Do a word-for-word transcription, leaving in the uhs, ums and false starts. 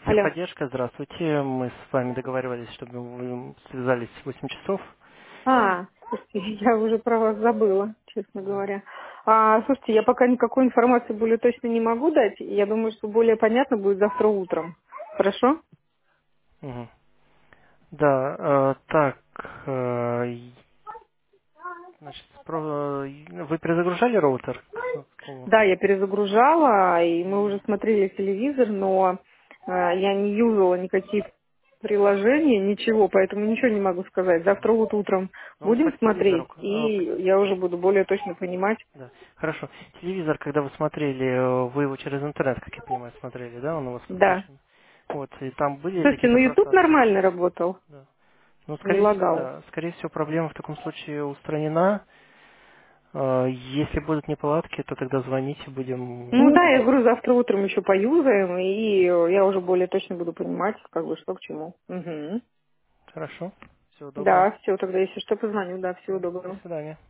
Алло. Техподдержка, здравствуйте. Мы с вами договаривались, чтобы вы связались в восемь часов. А, слушайте, я уже про вас забыла, честно Да. говоря. А, слушайте, я пока никакой информации более точно не могу дать. Я думаю, что более понятно будет завтра утром. Хорошо? Мгм. Да, э, так, э, и- значит, про- э, вы перезагружали роутер? К- к- Да, я перезагружала, и мы уже И смотрели телевизор, но э, я не юзала никакие приложения, ничего, поэтому ничего не могу сказать. Завтра вот утром ну, по будем смотреть, телевизору. э, и я уже буду более точно понимать. Да. Хорошо. Телевизор, когда вы смотрели, э, вы его через интернет, как я понимаю, смотрели, да? Он у вас Да. подключен. Вот, и там были Слушайте, какие-то ну YouTube просадки? нормально работал, Да. Ну, не скорее всего, лагал. да. Скорее всего, проблема в таком случае устранена. Э, Если будут неполадки, то тогда звоните, будем... Ну да, я говорю, завтра утром еще поюзаем, и э, я уже более точно буду понимать, как бы, что к чему. Угу. Хорошо. Всего доброго. Да, все, тогда если что, позвоню, да, всего Да. До доброго. свидания.